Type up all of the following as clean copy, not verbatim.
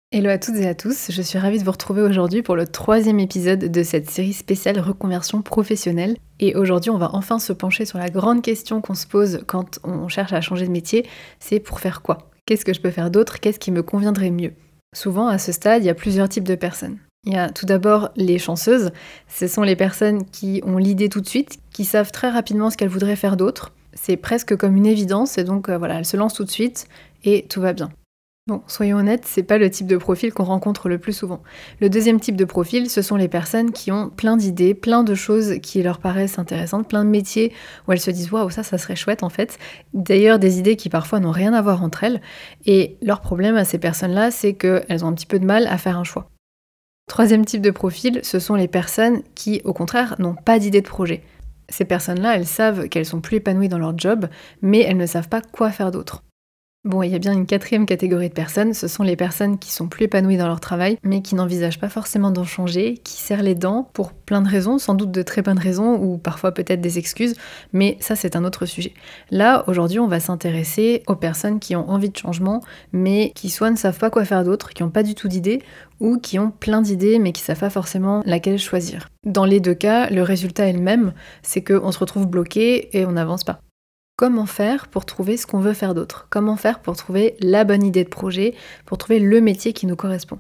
Hello à toutes et à tous, je suis ravie de vous retrouver aujourd'hui pour le troisième épisode de cette série spéciale reconversion professionnelle. Et aujourd'hui, on va enfin se pencher sur la grande question qu'on se pose quand on cherche à changer de métier, c'est pour faire quoi? Qu'est-ce que je peux faire d'autre? Qu'est-ce qui me conviendrait mieux? Souvent, à ce stade, il y a plusieurs types de personnes. Il y a tout d'abord les chanceuses, ce sont les personnes qui ont l'idée tout de suite, qui savent très rapidement ce qu'elles voudraient faire d'autre. C'est presque comme une évidence et donc voilà, elles se lancent tout de suite et tout va bien. Bon, soyons honnêtes, c'est pas le type de profil qu'on rencontre le plus souvent. Le deuxième type de profil, ce sont les personnes qui ont plein d'idées, plein de choses qui leur paraissent intéressantes, plein de métiers où elles se disent waouh, ça serait chouette en fait. D'ailleurs, des idées qui parfois n'ont rien à voir entre elles. Et leur problème à ces personnes-là, c'est qu'elles ont un petit peu de mal à faire un choix. Troisième type de profil, ce sont les personnes qui, au contraire, n'ont pas d'idée de projet. Ces personnes-là, elles savent qu'elles sont plus épanouies dans leur job, mais elles ne savent pas quoi faire d'autre. Bon, il y a bien une quatrième catégorie de personnes, ce sont les personnes qui sont plus épanouies dans leur travail, mais qui n'envisagent pas forcément d'en changer, qui serrent les dents pour plein de raisons, sans doute de très bonnes raisons, ou parfois peut-être des excuses, mais ça c'est un autre sujet. Là, aujourd'hui, on va s'intéresser aux personnes qui ont envie de changement, mais qui soit ne savent pas quoi faire d'autre, qui n'ont pas du tout d'idées, ou qui ont plein d'idées, mais qui ne savent pas forcément laquelle choisir. Dans les deux cas, le résultat est le même, c'est qu'on se retrouve bloqué et on n'avance pas. Comment faire pour trouver ce qu'on veut faire d'autre? Comment faire pour trouver la bonne idée de projet, pour trouver le métier qui nous correspond?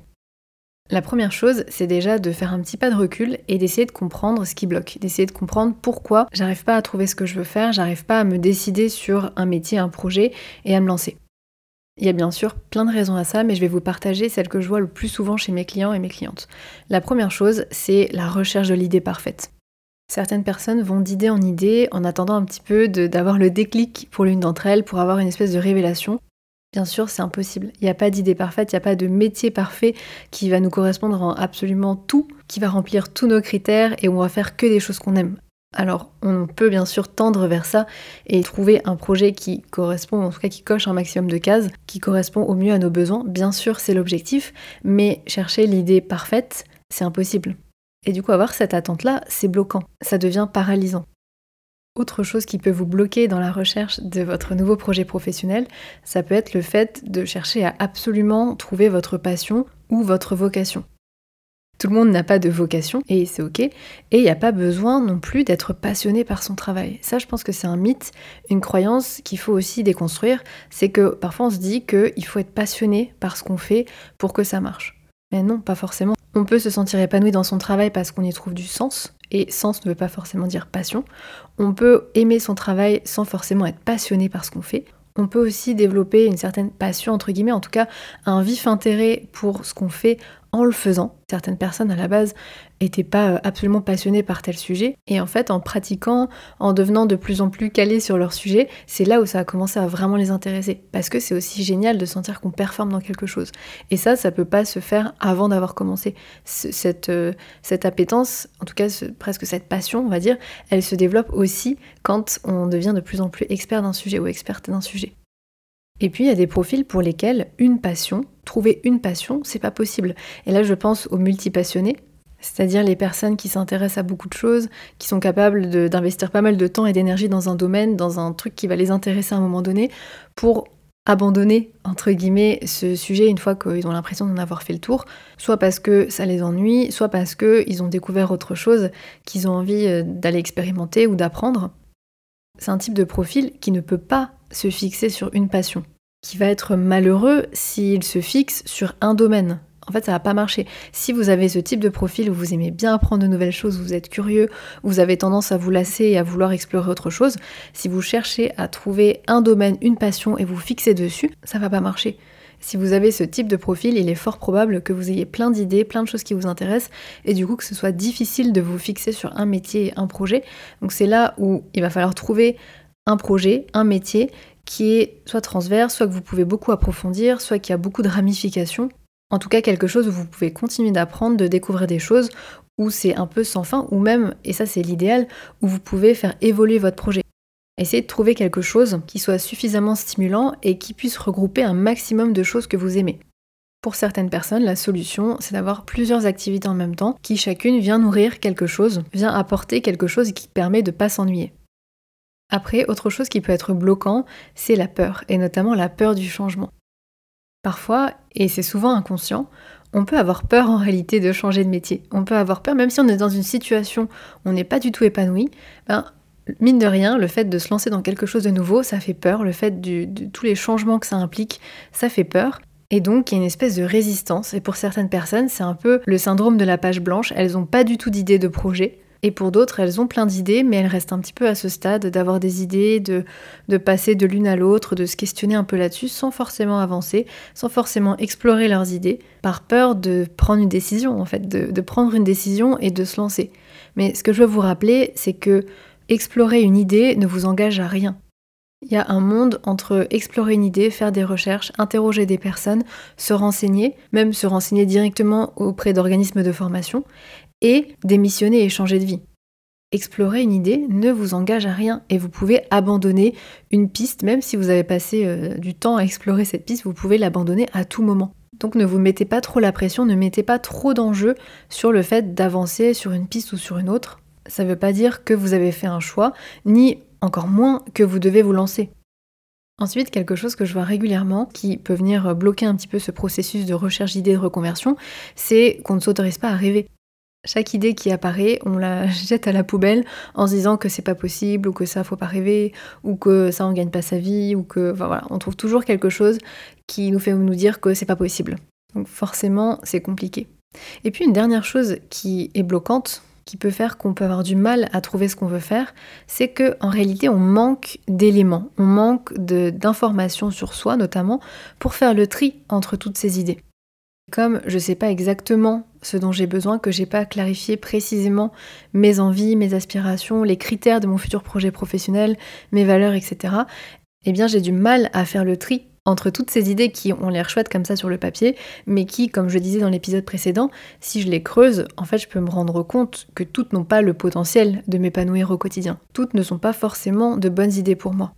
La première chose, c'est déjà de faire un petit pas de recul et d'essayer de comprendre ce qui bloque, d'essayer de comprendre pourquoi j'arrive pas à trouver ce que je veux faire, j'arrive pas à me décider sur un métier, un projet et à me lancer. Il y a bien sûr plein de raisons à ça, mais je vais vous partager celles que je vois le plus souvent chez mes clients et mes clientes. La première chose, c'est la recherche de l'idée parfaite. Certaines personnes vont d'idée en idée en attendant un petit peu d'avoir le déclic pour l'une d'entre elles, pour avoir une espèce de révélation. Bien sûr, c'est impossible. Il n'y a pas d'idée parfaite, il n'y a pas de métier parfait qui va nous correspondre en absolument tout, qui va remplir tous nos critères et où on va faire que des choses qu'on aime. Alors, on peut bien sûr tendre vers ça et trouver un projet qui correspond, en tout cas qui coche un maximum de cases, qui correspond au mieux à nos besoins. Bien sûr, c'est l'objectif, mais chercher l'idée parfaite, c'est impossible. Et du coup, avoir cette attente-là, c'est bloquant, ça devient paralysant. Autre chose qui peut vous bloquer dans la recherche de votre nouveau projet professionnel, ça peut être le fait de chercher à absolument trouver votre passion ou votre vocation. Tout le monde n'a pas de vocation, et c'est ok, et il n'y a pas besoin non plus d'être passionné par son travail. Ça, je pense que c'est un mythe, une croyance qu'il faut aussi déconstruire, c'est que parfois on se dit qu'il faut être passionné par ce qu'on fait pour que ça marche. Mais non, pas forcément. On peut se sentir épanoui dans son travail parce qu'on y trouve du sens, et sens ne veut pas forcément dire passion. On peut aimer son travail sans forcément être passionné par ce qu'on fait. On peut aussi développer une certaine passion, entre guillemets, en tout cas un vif intérêt pour ce qu'on fait en le faisant. Certaines personnes à la base n'étaient pas absolument passionnées par tel sujet, et en fait en pratiquant, en devenant de plus en plus calées sur leur sujet, c'est là où ça a commencé à vraiment les intéresser, parce que c'est aussi génial de sentir qu'on performe dans quelque chose. Et ça peut pas se faire avant d'avoir commencé. Cette appétence, en tout cas presque cette passion, on va dire, elle se développe aussi quand on devient de plus en plus expert d'un sujet ou experte d'un sujet. Et puis il y a des profils pour lesquels trouver une passion, c'est pas possible. Et là je pense aux multipassionnés, c'est-à-dire les personnes qui s'intéressent à beaucoup de choses, qui sont capables d'investir pas mal de temps et d'énergie dans un domaine, dans un truc qui va les intéresser à un moment donné, pour abandonner, entre guillemets, ce sujet une fois qu'ils ont l'impression d'en avoir fait le tour, soit parce que ça les ennuie, soit parce qu'ils ont découvert autre chose, qu'ils ont envie d'aller expérimenter ou d'apprendre. C'est un type de profil qui ne peut pas se fixer sur une passion, qui va être malheureux s'il se fixe sur un domaine. En fait, ça va pas marcher. Si vous avez ce type de profil où vous aimez bien apprendre de nouvelles choses, vous êtes curieux, vous avez tendance à vous lasser et à vouloir explorer autre chose, si vous cherchez à trouver un domaine, une passion et vous fixez dessus, ça va pas marcher. Si vous avez ce type de profil, il est fort probable que vous ayez plein d'idées, plein de choses qui vous intéressent, et du coup que ce soit difficile de vous fixer sur un métier et un projet. Donc c'est là où il va falloir trouver un projet, un métier qui est soit transverse, soit que vous pouvez beaucoup approfondir, soit qui a beaucoup de ramifications. En tout cas, quelque chose où vous pouvez continuer d'apprendre, de découvrir des choses, où c'est un peu sans fin, ou même, et ça c'est l'idéal, où vous pouvez faire évoluer votre projet. Essayez de trouver quelque chose qui soit suffisamment stimulant et qui puisse regrouper un maximum de choses que vous aimez. Pour certaines personnes, la solution, c'est d'avoir plusieurs activités en même temps, qui chacune vient nourrir quelque chose, vient apporter quelque chose qui permet de ne pas s'ennuyer. Après, autre chose qui peut être bloquant, c'est la peur, et notamment la peur du changement. Parfois, et c'est souvent inconscient, on peut avoir peur en réalité de changer de métier. On peut avoir peur, même si on est dans une situation où on n'est pas du tout épanoui, mine de rien, le fait de se lancer dans quelque chose de nouveau, ça fait peur. Le fait de tous les changements que ça implique, ça fait peur. Et donc, il y a une espèce de résistance. Et pour certaines personnes, c'est un peu le syndrome de la page blanche. Elles n'ont pas du tout d'idées de projet. Et pour d'autres, elles ont plein d'idées, mais elles restent un petit peu à ce stade d'avoir des idées, de passer de l'une à l'autre, de se questionner un peu là-dessus, sans forcément avancer, sans forcément explorer leurs idées, par peur de prendre une décision, en fait, de prendre une décision et de se lancer. Mais ce que je veux vous rappeler, c'est que explorer une idée ne vous engage à rien. Il y a un monde entre explorer une idée, faire des recherches, interroger des personnes, se renseigner, même se renseigner directement auprès d'organismes de formation, et démissionner et changer de vie. Explorer une idée ne vous engage à rien et vous pouvez abandonner une piste, même si vous avez passé du temps à explorer cette piste, vous pouvez l'abandonner à tout moment. Donc ne vous mettez pas trop la pression, ne mettez pas trop d'enjeux sur le fait d'avancer sur une piste ou sur une autre. Ça ne veut pas dire que vous avez fait un choix, ni encore moins que vous devez vous lancer. Ensuite, quelque chose que je vois régulièrement, qui peut venir bloquer un petit peu ce processus de recherche d'idées de reconversion, c'est qu'on ne s'autorise pas à rêver. Chaque idée qui apparaît, on la jette à la poubelle en se disant que c'est pas possible, ou que ça faut pas rêver, ou que ça on gagne pas sa vie, ou que voilà, on trouve toujours quelque chose qui nous fait nous dire que c'est pas possible. Donc forcément, c'est compliqué. Et puis une dernière chose qui est bloquante, qui peut faire qu'on peut avoir du mal à trouver ce qu'on veut faire, c'est que en réalité on manque d'éléments, on manque d'informations sur soi notamment pour faire le tri entre toutes ces idées. Comme je ne sais pas exactement ce dont j'ai besoin, que j'ai pas clarifié précisément mes envies, mes aspirations, les critères de mon futur projet professionnel, mes valeurs, etc., eh bien j'ai du mal à faire le tri entre toutes ces idées qui ont l'air chouettes comme ça sur le papier, mais qui, comme je disais dans l'épisode précédent, si je les creuse, en fait je peux me rendre compte que toutes n'ont pas le potentiel de m'épanouir au quotidien. Toutes ne sont pas forcément de bonnes idées pour moi.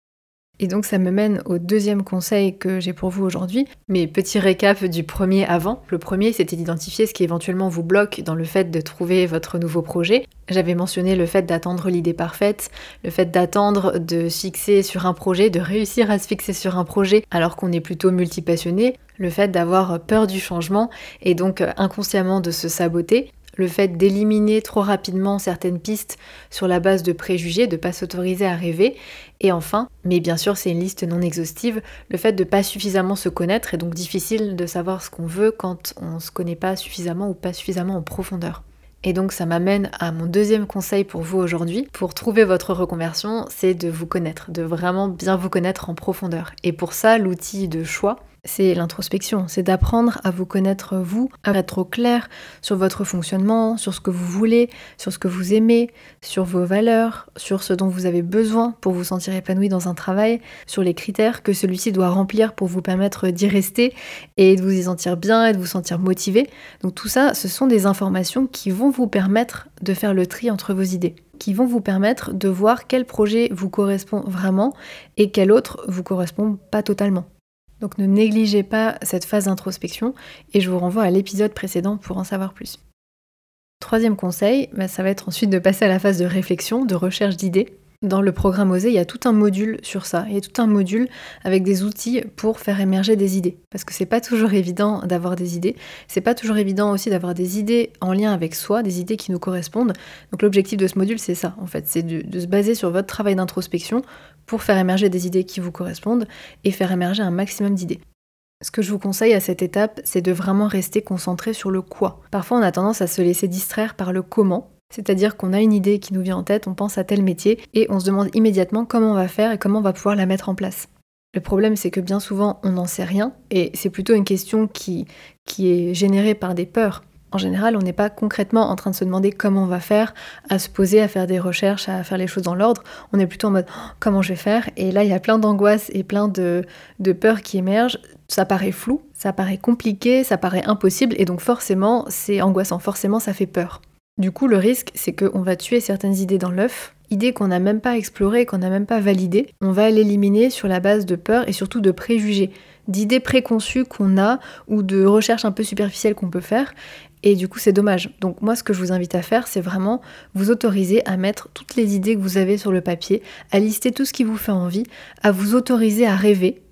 Et donc ça me mène au deuxième conseil que j'ai pour vous aujourd'hui. Mais petit récap du premier avant. Le premier, c'était d'identifier ce qui éventuellement vous bloque dans le fait de trouver votre nouveau projet. J'avais mentionné le fait d'attendre l'idée parfaite, le fait d'attendre de se fixer sur un projet, de réussir à se fixer sur un projet alors qu'on est plutôt multipassionné, le fait d'avoir peur du changement et donc inconsciemment de se saboter. Le fait d'éliminer trop rapidement certaines pistes sur la base de préjugés, de ne pas s'autoriser à rêver. Et enfin, mais bien sûr c'est une liste non exhaustive, le fait de ne pas suffisamment se connaître et donc difficile de savoir ce qu'on veut quand on ne se connaît pas suffisamment ou pas suffisamment en profondeur. Et donc ça m'amène à mon deuxième conseil pour vous aujourd'hui. Pour trouver votre reconversion, c'est de vous connaître, de vraiment bien vous connaître en profondeur. Et pour ça, l'outil de choix, c'est l'introspection, c'est d'apprendre à vous connaître vous, à être au clair sur votre fonctionnement, sur ce que vous voulez, sur ce que vous aimez, sur vos valeurs, sur ce dont vous avez besoin pour vous sentir épanoui dans un travail, sur les critères que celui-ci doit remplir pour vous permettre d'y rester et de vous y sentir bien et de vous sentir motivé. Donc tout ça, ce sont des informations qui vont vous permettre de faire le tri entre vos idées, qui vont vous permettre de voir quel projet vous correspond vraiment et quel autre vous correspond pas totalement. Donc ne négligez pas cette phase d'introspection et je vous renvoie à l'épisode précédent pour en savoir plus. Troisième conseil, ça va être ensuite de passer à la phase de réflexion, de recherche d'idées. Dans le programme OSER, il y a tout un module sur ça. Il y a tout un module avec des outils pour faire émerger des idées. Parce que c'est pas toujours évident d'avoir des idées. C'est pas toujours évident aussi d'avoir des idées en lien avec soi, des idées qui nous correspondent. Donc l'objectif de ce module, c'est ça, en fait. C'est de se baser sur votre travail d'introspection pour faire émerger des idées qui vous correspondent et faire émerger un maximum d'idées. Ce que je vous conseille à cette étape, c'est de vraiment rester concentré sur le quoi. Parfois, on a tendance à se laisser distraire par le comment. C'est-à-dire qu'on a une idée qui nous vient en tête, on pense à tel métier et on se demande immédiatement comment on va faire et comment on va pouvoir la mettre en place. Le problème, c'est que bien souvent, on n'en sait rien et c'est plutôt une question qui est générée par des peurs. En général, on n'est pas concrètement en train de se demander comment on va faire, à se poser, à faire des recherches, à faire les choses dans l'ordre. On est plutôt en mode comment je vais faire. Et là, il y a plein d'angoisses et plein de peurs qui émergent. Ça paraît flou, ça paraît compliqué, ça paraît impossible et donc forcément, c'est angoissant. Forcément, ça fait peur. Du coup, le risque, c'est qu'on va tuer certaines idées dans l'œuf, idées qu'on n'a même pas explorées, qu'on n'a même pas validées. On va l'éliminer sur la base de peur et surtout de préjugés, d'idées préconçues qu'on a ou de recherches un peu superficielles qu'on peut faire. Et du coup, c'est dommage. Donc moi, ce que je vous invite à faire, c'est vraiment vous autoriser à mettre toutes les idées que vous avez sur le papier, à lister tout ce qui vous fait envie, à vous autoriser à rêver.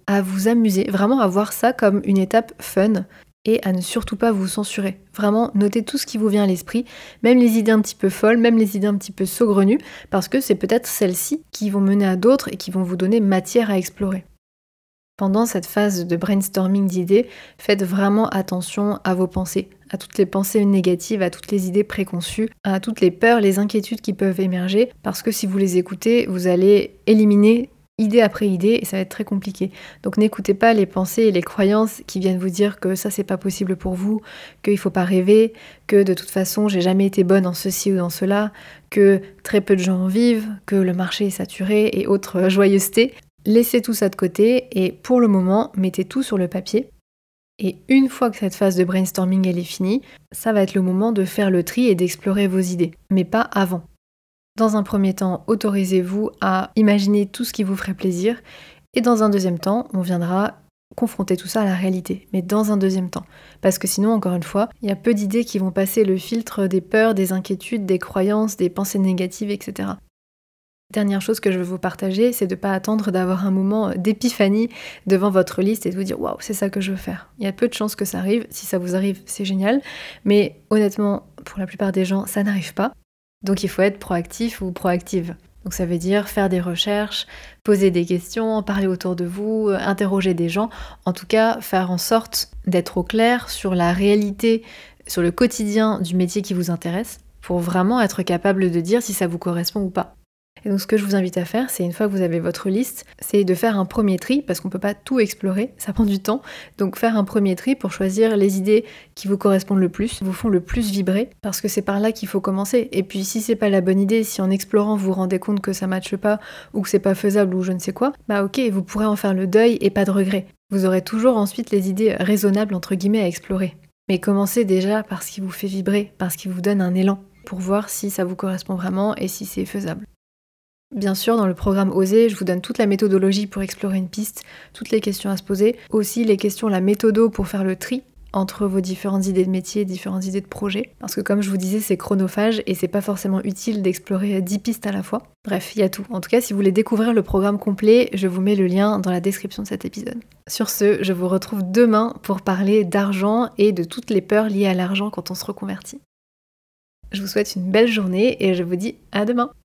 à vous amuser, vraiment à voir ça comme une étape fun et à ne surtout pas vous censurer. Vraiment, notez tout ce qui vous vient à l'esprit, même les idées un petit peu folles, même les idées un petit peu saugrenues, parce que c'est peut-être celles-ci qui vont mener à d'autres et qui vont vous donner matière à explorer. Pendant cette phase de brainstorming d'idées, faites vraiment attention à vos pensées, à toutes les pensées négatives, à toutes les idées préconçues, à toutes les peurs, les inquiétudes qui peuvent émerger, parce que si vous les écoutez, vous allez éliminer idée après idée et ça va être très compliqué. Donc n'écoutez pas les pensées et les croyances qui viennent vous dire que ça c'est pas possible pour vous, qu'il faut pas rêver, que de toute façon j'ai jamais été bonne en ceci ou dans cela, que très peu de gens en vivent, que le marché est saturé et autres joyeusetés. Laissez tout ça de côté et pour le moment, mettez tout sur le papier. Et une fois que cette phase de brainstorming elle est finie, ça va être le moment de faire le tri et d'explorer vos idées, mais pas avant. Dans un premier temps, autorisez-vous à imaginer tout ce qui vous ferait plaisir et dans un deuxième temps, on viendra confronter tout ça à la réalité, mais dans un deuxième temps. Parce que sinon, encore une fois, il y a peu d'idées qui vont passer le filtre des peurs, des inquiétudes, des croyances, des pensées négatives, etc. Dernière chose que je veux vous partager, c'est de ne pas attendre d'avoir un moment d'épiphanie devant votre liste et de vous dire waouh, c'est ça que je veux faire. Il y a peu de chances que ça arrive. Si ça vous arrive, c'est génial. Mais honnêtement, pour la plupart des gens, ça n'arrive pas. Donc il faut être proactif ou proactive. Donc ça veut dire faire des recherches, poser des questions, en parler autour de vous, interroger des gens. En tout cas, faire en sorte d'être au clair sur la réalité, sur le quotidien du métier qui vous intéresse, pour vraiment être capable de dire si ça vous correspond ou pas. Et donc ce que je vous invite à faire, c'est une fois que vous avez votre liste, c'est de faire un premier tri, parce qu'on ne peut pas tout explorer, ça prend du temps. Donc faire un premier tri pour choisir les idées qui vous correspondent le plus, qui vous font le plus vibrer, parce que c'est par là qu'il faut commencer. Et puis si c'est pas la bonne idée, si en explorant vous vous rendez compte que ça matche pas, ou que c'est pas faisable, ou je ne sais quoi, bah ok, vous pourrez en faire le deuil et pas de regret. Vous aurez toujours ensuite les idées raisonnables entre guillemets à explorer. Mais commencez déjà par ce qui vous fait vibrer, par ce qui vous donne un élan, pour voir si ça vous correspond vraiment et si c'est faisable. Bien sûr, dans le programme Oser, je vous donne toute la méthodologie pour explorer une piste, toutes les questions à se poser, aussi les questions, la méthodo pour faire le tri entre vos différentes idées de métier, différentes idées de projet. Parce que comme je vous disais, c'est chronophage et c'est pas forcément utile d'explorer 10 pistes à la fois. Bref, il y a tout. En tout cas, si vous voulez découvrir le programme complet, je vous mets le lien dans la description de cet épisode. Sur ce, je vous retrouve demain pour parler d'argent et de toutes les peurs liées à l'argent quand on se reconvertit. Je vous souhaite une belle journée et je vous dis à demain.